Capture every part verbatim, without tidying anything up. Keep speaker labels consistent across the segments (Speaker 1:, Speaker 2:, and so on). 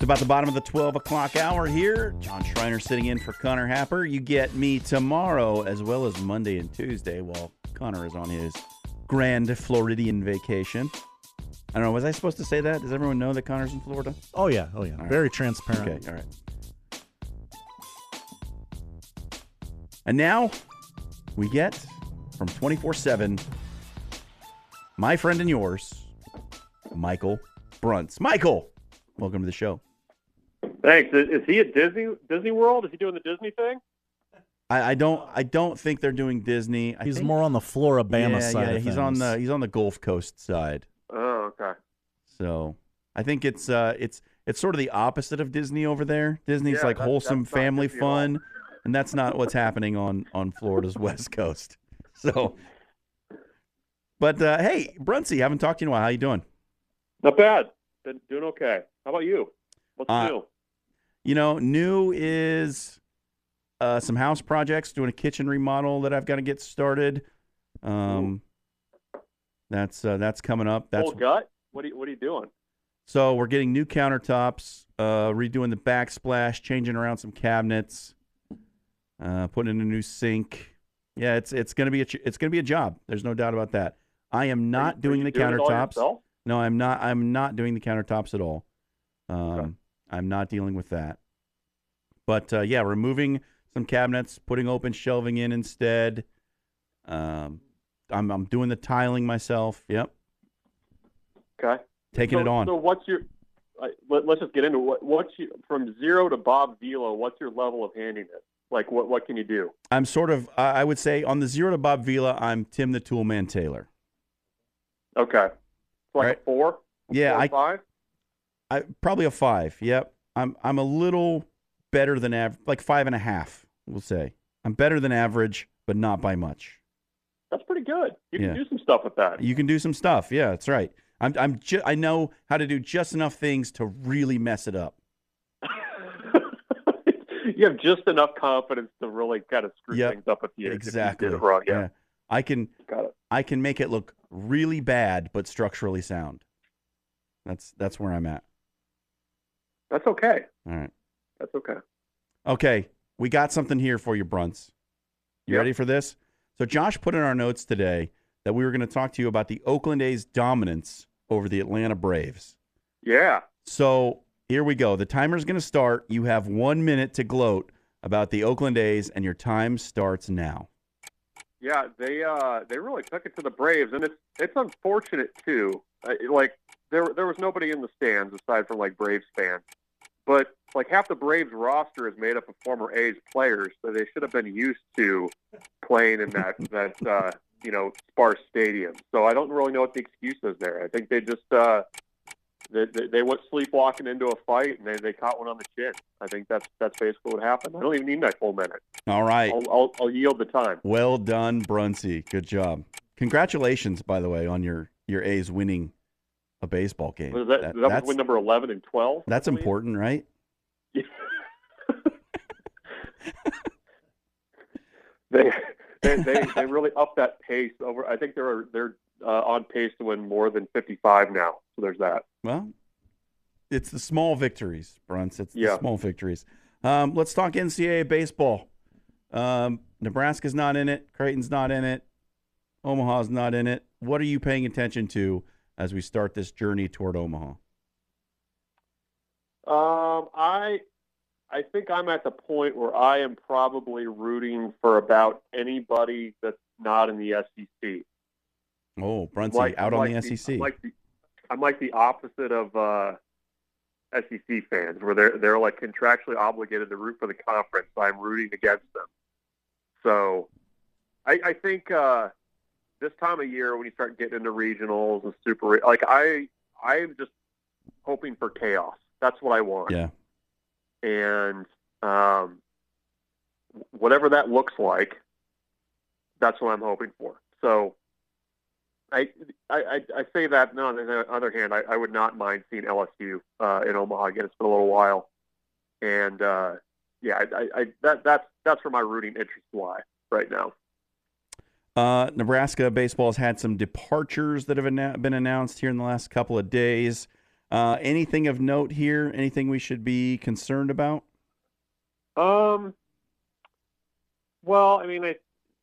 Speaker 1: Just about the bottom of the twelve o'clock hour here. John Schreiner sitting in for Connor Happer. You get me tomorrow as well as Monday and Tuesday while Connor is on his grand Floridian vacation. I don't know. Was I supposed to say that? Does everyone know that Connor's in Florida?
Speaker 2: Oh, yeah. Oh, yeah.
Speaker 1: All
Speaker 2: Very
Speaker 1: right.
Speaker 2: transparent.
Speaker 1: Okay. All right. And now we get from twenty-four seven, my friend and yours, Michael Bruntz. Michael, welcome to the show.
Speaker 3: Thanks. Is, is he at Disney Disney World? Is he doing the Disney thing?
Speaker 1: I, I don't. I don't think they're doing Disney. I
Speaker 2: He's
Speaker 1: think,
Speaker 2: more on the Floribama
Speaker 1: yeah,
Speaker 2: side.
Speaker 1: Yeah,
Speaker 2: of
Speaker 1: he's
Speaker 2: things.
Speaker 1: on the he's on the Gulf Coast side.
Speaker 3: Oh, okay.
Speaker 1: So I think it's uh it's it's sort of the opposite of Disney over there. Disney's
Speaker 3: Yeah,
Speaker 1: like
Speaker 3: that's-
Speaker 1: wholesome
Speaker 3: that's not
Speaker 1: family
Speaker 3: Disney at all.
Speaker 1: fun, and that's not what's happening on on Florida's West Coast. So, but uh, hey, Brunsey, haven't talked to you in a while. How you doing?
Speaker 3: Not bad. Been doing okay. How about you? What's
Speaker 1: Uh,
Speaker 3: new?
Speaker 1: You know, new is uh, some house projects, doing a kitchen remodel that I've got to get started. Um, that's uh, that's coming up. That's
Speaker 3: Full gut? What are you, what are you doing?
Speaker 1: so we're getting new countertops, uh, redoing the backsplash, changing around some cabinets, uh, putting in a new sink. Yeah, it's it's gonna be a ch- it's gonna be a job. There's no doubt about that. I am not
Speaker 3: Are you-
Speaker 1: doing
Speaker 3: are
Speaker 1: the
Speaker 3: you doing it all
Speaker 1: countertops.
Speaker 3: yourself?
Speaker 1: No, I'm not. I'm not doing the countertops at all. Um,
Speaker 3: Okay.
Speaker 1: I'm not dealing with that. But uh, yeah, removing some cabinets, putting open shelving in instead. Um, I'm I'm doing the tiling myself. Yep,
Speaker 3: Okay.
Speaker 1: taking
Speaker 3: so,
Speaker 1: it on.
Speaker 3: So what's your? Uh, let, let's just get into what. What's your, from zero to Bob Vila? What's your level of handiness? Like what? What can you do?
Speaker 1: I'm sort of. I I would say on the zero to Bob Vila, I'm Tim the Toolman Taylor.
Speaker 3: Okay. So like
Speaker 1: Right.
Speaker 3: a four?
Speaker 1: Yeah,
Speaker 3: Four or
Speaker 1: I
Speaker 3: five?
Speaker 1: I probably a five. Yep, I'm I'm a little better than average, like five and a half. We'll say I'm better than average, but not by much.
Speaker 3: That's pretty good. You
Speaker 1: Yeah.
Speaker 3: can do some stuff with that.
Speaker 1: You can do some stuff. Yeah, that's right. I'm I'm ju- I know how to do just enough things to really mess it up.
Speaker 3: You have just enough confidence to really kind of screw
Speaker 1: Yep.
Speaker 3: things up if you,
Speaker 1: Exactly.
Speaker 3: if you did it wrong. Yeah.
Speaker 1: I can
Speaker 3: Got it.
Speaker 1: I can make it look really bad but structurally sound. That's that's where I'm at.
Speaker 3: That's okay.
Speaker 1: All right.
Speaker 3: That's okay.
Speaker 1: Okay, we got something here for you, Brunts. You
Speaker 3: Yep.
Speaker 1: ready for this? So Josh put in our notes today that we were going to talk to you about the Oakland A's dominance over the Atlanta Braves.
Speaker 3: Yeah.
Speaker 1: So here we go. The timer's going to start. You have one minute to gloat about the Oakland A's, and your time starts now.
Speaker 3: Yeah, they uh, they really took it to the Braves, and it's it's unfortunate too. Uh, like there there was nobody in the stands aside from like Braves fans, but like half the Braves roster is made up of former A's players, so they should have been used to playing in that that uh, you know sparse stadium. So I don't really know what the excuse is there. I think they just uh, they, they they went sleepwalking into a fight, and they, they caught one on the chin. I think that's that's basically what happened. I don't even need my full minute.
Speaker 1: All right.
Speaker 3: I'll I'll, I'll yield the time.
Speaker 1: Well done, Brunsey. Good job. Congratulations, by the way, on your, your A's winning a baseball game.
Speaker 3: Was that,
Speaker 1: That-
Speaker 3: that, was
Speaker 1: that's
Speaker 3: win number eleven and twelve?
Speaker 1: that's important, right?
Speaker 3: they, they they they really upped that pace over. I think they're they're uh, on pace to win more than fifty-five now. So there's that.
Speaker 1: Well, it's the small victories, Bruns. It's
Speaker 3: Yeah.
Speaker 1: the small victories. Um, let's talk N C double A baseball. Um, Nebraska's not in it. Creighton's not in it. Omaha's not in it. What are you paying attention to as we start this journey toward Omaha?
Speaker 3: Um, I I think I'm at the point where I am probably rooting for about anybody that's not in the S E C.
Speaker 1: Oh, Brunsey
Speaker 3: Like-
Speaker 1: out
Speaker 3: I'm
Speaker 1: on
Speaker 3: like
Speaker 1: the S E C.
Speaker 3: I'm like the, I'm like the opposite of uh, S E C fans, where they're they're like contractually obligated to root for the conference. So I'm rooting against them. So I, I think uh, this time of year when you start getting into regionals and super, like I I'm just hoping for chaos. That's what I want.
Speaker 1: yeah.
Speaker 3: And um, whatever that looks like, that's what I'm hoping for. So I I, I say that. No, on the other hand, I, I would not mind seeing L S U uh, in Omaha again. It's been a little while, and uh, yeah, I, I, I that that's that's where my rooting interests lie right now.
Speaker 1: Uh, Nebraska baseball has had some departures that have annou- been announced here in the last couple of days. Uh, anything of note here? Anything we should be concerned about?
Speaker 3: Um. Well, I mean, I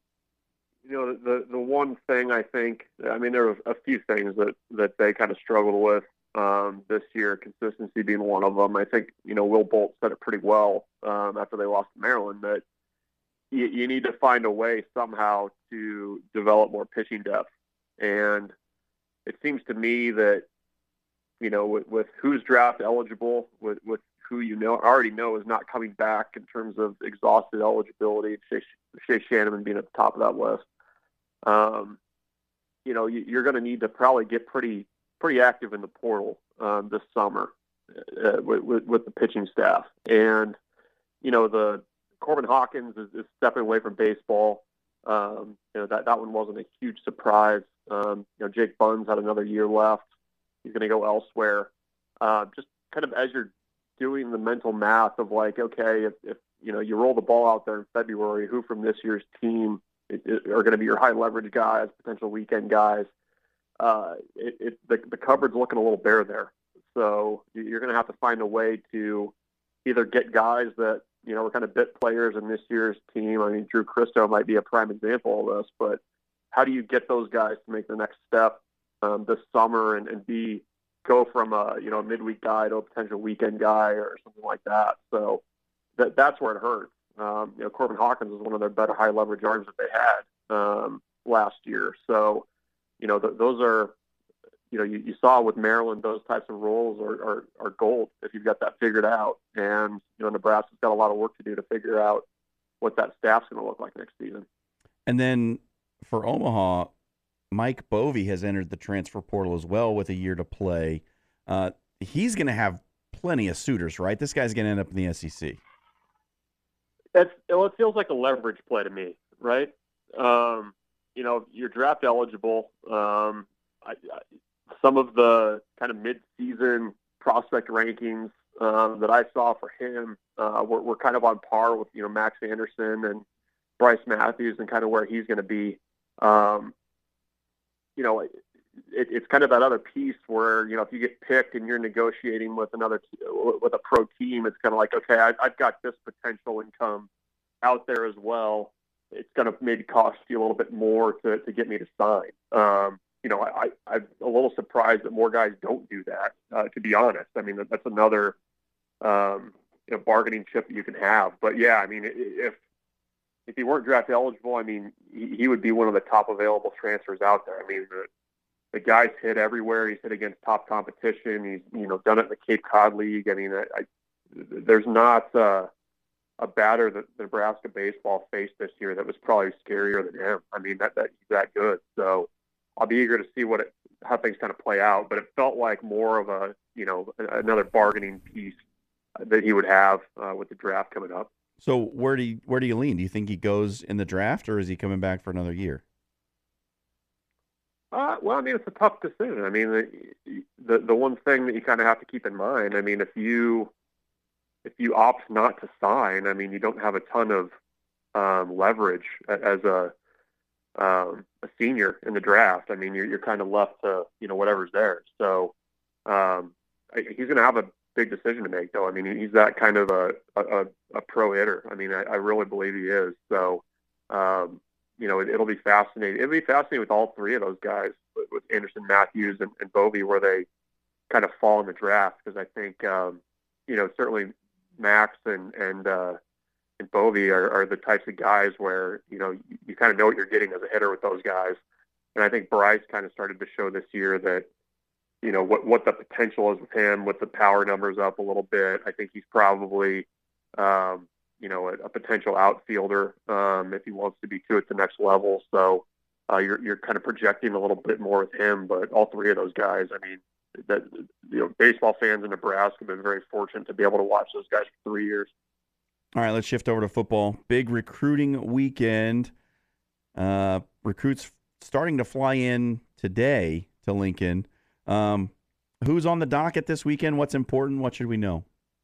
Speaker 3: you know the the one thing I think, I mean, there were a few things that that they kind of struggled with um, this year, consistency being one of them. I think you know Will Bolt said it pretty well um, after they lost to Maryland, that you, you need to find a way somehow to develop more pitching depth. And it seems to me that, you know, with, with who's draft eligible, with, with who you know already know is not coming back in terms of exhausted eligibility, Shea, Shea Shannon being at the top of that list, um, you know, you, you're going to need to probably get pretty pretty active in the portal um, this summer uh, with, with, with the pitching staff. And, you know, the Corbin Hawkins is, is stepping away from baseball. Um, you know, that, that one wasn't a huge surprise. Um, you know, Jake Buns had another year left. He's going to go elsewhere. Uh, just kind of as you're doing the mental math of like, okay, if, if you know you roll the ball out there in February, who from this year's team it, it, are going to be your high leverage guys, potential weekend guys? Uh, it, it, the, the cupboard's looking a little bare there. So you're going to have to find a way to either get guys that you know were kind of bit players in this year's team. I mean, Drew Christo might be a prime example of this, but how do you get those guys to make the next step um, this summer and, and be go from a you know midweek guy to a potential weekend guy or something like that? So that that's where it hurts. Um, you know, Corbin Hawkins was one of their better high leverage arms that they had um, last year. So you know th- those are you know you, you saw with Maryland, those types of roles are, are are gold if you've got that figured out. And you know Nebraska's got a lot of work to do to figure out what that staff's going to look like next season.
Speaker 1: And then for Omaha, Mike Bovey has entered the transfer portal as well with a year to play. Uh, he's going to have plenty of suitors, right? This guy's going to end up in the S E C.
Speaker 3: That's, well, it feels like a leverage play to me, right? Um, you know, you're draft eligible. Um, I, I, some of the kind of mid-season prospect rankings um, that I saw for him uh, were, were kind of on par with, you know, Max Anderson and Bryce Matthews and kind of where he's going to be. Um, you know, it, it's kind of that other piece where, you know, if you get picked and you're negotiating with another, with a pro team, it's kind of like, okay, I, I've got this potential income out there as well. It's going to maybe cost you a little bit more to, to get me to sign. Um, you know, I, I, I'm a little surprised that more guys don't do that, uh, to be honest. I mean, that, that's another, um, you know, bargaining chip that you can have. But yeah, I mean, if, if he weren't draft eligible, I mean, he, he would be one of the top available transfers out there. I mean, the, the guy's hit everywhere. He's hit against top competition. He's, you know, done it in the Cape Cod League. I mean, I, I, there's not uh, a batter that Nebraska baseball faced this year that was probably scarier than him. I mean, that, that he's that good. So I'll be eager to see what it, how things kind of play out. But it felt like more of a, you know, another bargaining piece that he would have uh, with the draft coming up.
Speaker 1: So where do you, where do you lean? Do you think he goes in the draft, or is he coming back for another year?
Speaker 3: Uh, well, I mean, it's a tough decision. I mean, the the, the one thing that you kind of have to keep in mind, I mean, if you if you opt not to sign, I mean, you don't have a ton of um, leverage as a um, a senior in the draft. I mean, you're you're kind of left to you know whatever's there. So um, he's going to have a big decision to make, though. I mean, he's that kind of a a, a pro hitter. I mean, I, I really believe he is. So. Um, You know, it, it'll be fascinating. It'll be fascinating with all three of those guys, with, with Anderson, Matthews, and, and Bovey, where they kind of fall in the draft. Because I think, um, you know, certainly Max and and uh, and Bovey are, are the types of guys where you know you, you kind of know what you're getting as a hitter with those guys. And I think Bryce kind of started to show this year that you know what what the potential is with him, with the power numbers up a little bit. I think he's probably. Um, you know, a, a potential outfielder um, if he wants to be to at the next level. So uh, you're you're kind of projecting a little bit more with him, but all three of those guys, I mean, that you know, baseball fans in Nebraska have been very fortunate to be able to watch those guys for three years.
Speaker 1: All right, let's shift over to football. Big recruiting weekend. Uh, recruits starting to fly in today to Lincoln. Um, who's on the docket this weekend? What's important? What should we know?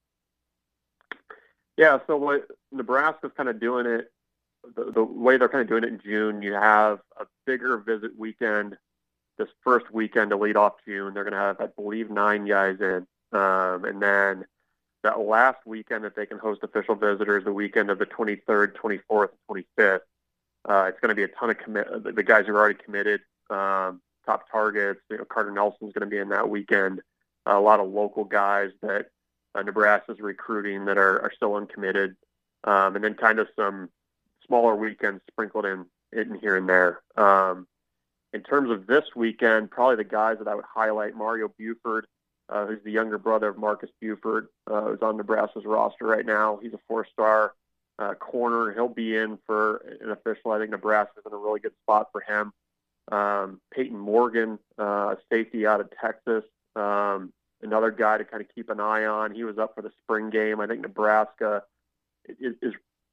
Speaker 3: Yeah, so what Nebraska's kind of doing it, the, the way they're kind of doing it in June, you have a bigger visit weekend this first weekend to lead off June. They're going to have, I believe, nine guys in. Um, and then that last weekend that they can host official visitors, the weekend of the twenty-third, twenty-fourth, and twenty-fifth, uh, it's going to be a ton of commit. The guys who are already committed, um, top targets. You know, Carter Nelson's going to be in that weekend. Uh, a lot of local guys that uh, Nebraska's recruiting that are, are still uncommitted, um, and then kind of some smaller weekends sprinkled in, in here and there. Um, in terms of this weekend, probably the guys that I would highlight: Mario Buford, uh, who's the younger brother of Marcus Buford, uh, who's on Nebraska's roster right now. He's a four-star uh, corner. He'll be in for an official. I think Nebraska's in a really good spot for him. Um, Peyton Morgan, uh, safety out of Texas, um, another guy to kind of keep an eye on. He was up for the spring game. I think Nebraska is, is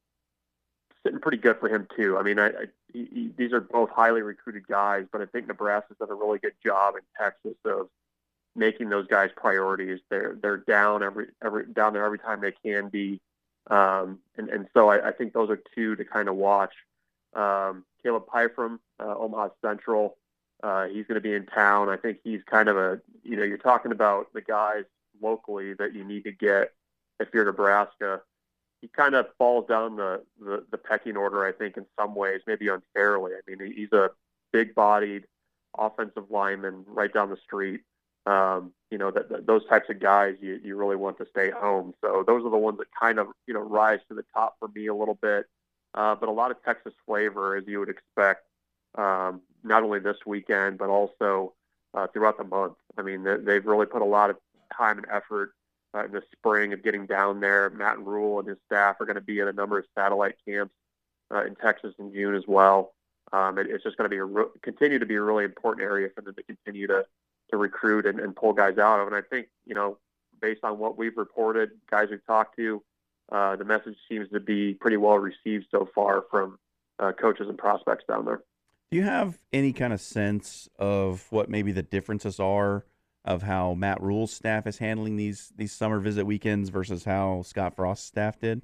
Speaker 3: sitting pretty good for him too. I mean, I, I he, he, these are both highly recruited guys, but I think Nebraska's done a really good job in Texas of making those guys priorities. They're they're down every every down there every time they can be, um, and and so I, I think those are two to kind of watch. Um, Caleb Pyfrom, uh, Omaha Central, uh, he's going to be in town. I think he's kind of a you know you're talking about the guys locally that you need to get if you're Nebraska. He kind of falls down the, the, the pecking order, I think, in some ways, maybe unfairly. I mean, he's a big-bodied offensive lineman right down the street. Um, you know, that, that those types of guys you, you really want to stay home. So those are the ones that kind of, you know, rise to the top for me a little bit. Uh, but a lot of Texas flavor, as you would expect, um, not only this weekend, but also uh, throughout the month. I mean, they, they've really put a lot of time and effort Uh, in the spring of getting down there. Matt Rule and his staff are going to be at a number of satellite camps uh, in Texas in June as well. Um, it, it's just going to be a re- continue to be a really important area for them to continue to to recruit and, and pull guys out of. And I think, you know, based on what we've reported, guys we've talked to, uh, the message seems to be pretty well received so far from uh, coaches and prospects down there.
Speaker 1: Do you have any kind of sense of what maybe the differences are of how Matt Rule's staff is handling these these summer visit weekends versus how Scott Frost's staff did?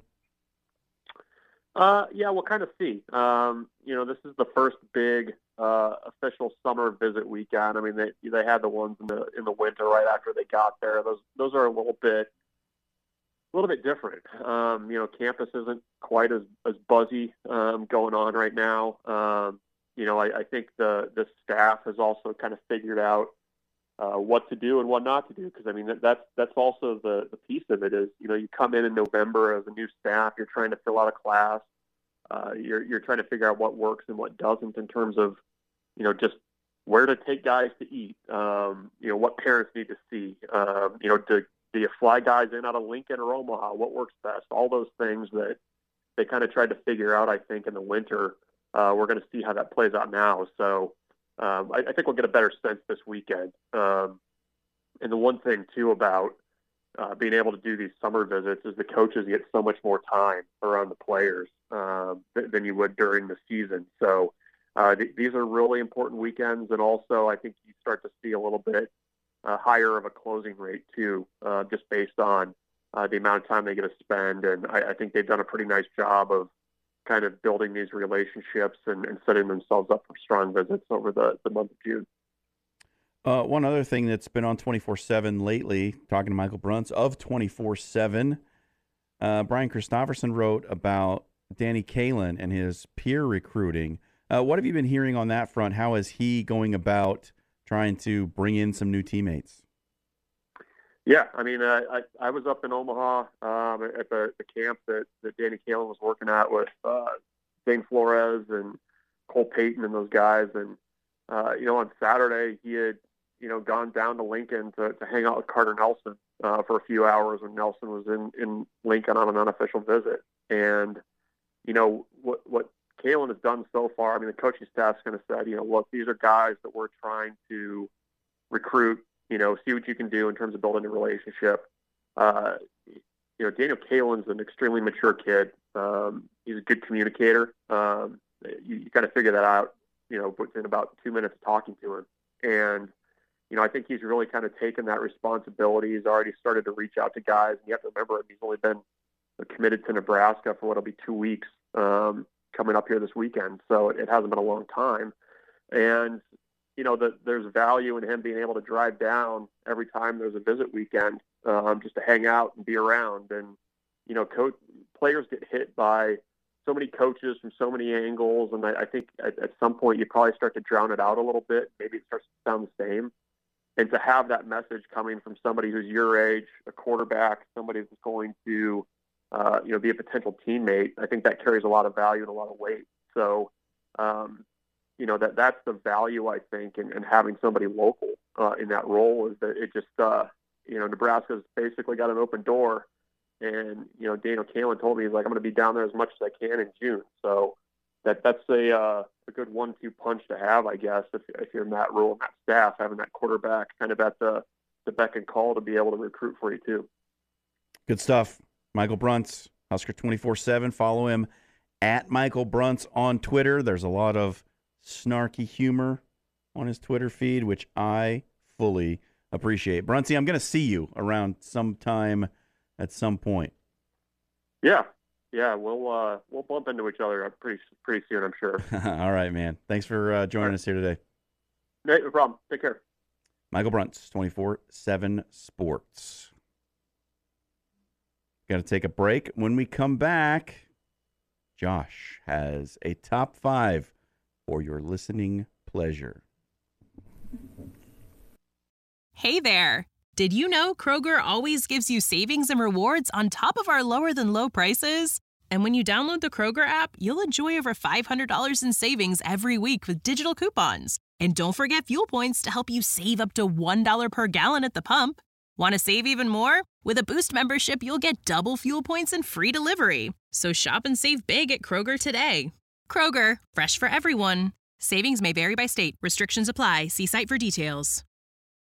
Speaker 3: Uh, yeah, we'll kind of see. Um, you know, this is the first big uh, official summer visit weekend. I mean, they they had the ones in the in the winter right after they got there. Those those are a little bit a little bit different. Um, you know, campus isn't quite as as buzzy um, going on right now. Um, you know, I, I think the the staff has also kind of figured out Uh, what to do and what not to do. Because, I mean, that, that's that's also the, the piece of it is, you know, you come in in November as a new staff, you're trying to fill out a class, uh, you're you're trying to figure out what works and what doesn't in terms of, you know, just where to take guys to eat, um, you know, what parents need to see, um, you know, do, do you fly guys in out of Lincoln or Omaha, what works best, all those things that they kind of tried to figure out, I think, in the winter. Uh, we're going to see how that plays out now. So, Um, I, I think we'll get a better sense this weekend. Um, and the one thing, too, about uh, being able to do these summer visits is the coaches get so much more time around the players um, th- than you would during the season. So uh, th- these are really important weekends. And also, I think you start to see a little bit uh, higher of a closing rate, too, uh, just based on uh, the amount of time they get to spend. And I, I think they've done a pretty nice job of kind of building these relationships and, and setting themselves up for strong visits over the, the month of June.
Speaker 1: Uh, one other thing that's been on twenty-four seven lately, talking to Michael Bruntz of twenty-four seven, uh, Brian Christopherson wrote about Danny Kaelin and his peer recruiting. Uh, what have you been hearing on that front? How is he going about trying to bring in some new teammates?
Speaker 3: Yeah, I mean, uh, I I was up in Omaha um, at the, the camp that, that Danny Kaelin was working at with uh, Zane Flores and Cole Payton and those guys. And, uh, you know, on Saturday he had, you know, gone down to Lincoln to, to hang out with Carter Nelson uh, for a few hours when Nelson was in, in Lincoln on an unofficial visit. And, you know, what, what Kaelin has done so far, I mean, the coaching staff's kind of said, you know, look, these are guys that we're trying to recruit, you know, see what you can do in terms of building a relationship. Uh, you know, Daniel Kaelin's an extremely mature kid. Um, he's a good communicator. Um, you, you kind of figure that out, you know, within about two minutes of talking to him. And, you know, I think he's really kind of taken that responsibility. He's already started to reach out to guys. And you have to remember, he's only been committed to Nebraska for what'll be two weeks um, coming up here this weekend. So it, it hasn't been a long time. And, you know, that there's value in him being able to drive down every time there's a visit weekend, um, just to hang out and be around. And, you know, coach, players get hit by so many coaches from so many angles. And I, I think at, at some point you probably start to drown it out a little bit. Maybe it starts to sound the same. And to have that message coming from somebody who's your age, a quarterback, somebody who's going to, uh, you know, be a potential teammate, I think that carries a lot of value and a lot of weight. So, um, you know, that that's the value, I think, in, in having somebody local uh, in that role, is that it just, uh, you know, Nebraska's basically got an open door. And, you know, Daniel Kaelin told me, he's like, I'm going to be down there as much as I can in June. So that that's a uh, a good one two punch to have, I guess, if, if you're in that role and that staff, having that quarterback kind of at the, the beck and call to be able to recruit for you too.
Speaker 1: Good stuff. Michael Bruntz, Husker twenty-four seven. Follow him at Michael Bruntz on Twitter. There's a lot of snarky humor on his Twitter feed, which I fully appreciate. Bruntsy, I'm going to see you around sometime at some point.
Speaker 3: Yeah. Yeah, we'll uh, we'll bump into each other pretty pretty soon, I'm sure.
Speaker 1: All right, man. Thanks for uh, joining right. us here today.
Speaker 3: No, no problem. Take care.
Speaker 1: Michael Bruntz, twenty-four seven Sports. Got to take a break. When we come back, Josh has a top five for your listening pleasure.
Speaker 2: Hey there. Did you know Kroger always gives you savings and rewards on top of our lower-than-low prices? And when you download the Kroger app, you'll enjoy over five hundred dollars in savings every week with digital coupons. And don't forget fuel points to help you save up to one dollar per gallon at the pump. Want to save even more? With a Boost membership, you'll get double fuel points and free delivery. So shop and save big at Kroger today. Kroger, fresh for everyone. Savings may vary by state. Restrictions apply. See site for details.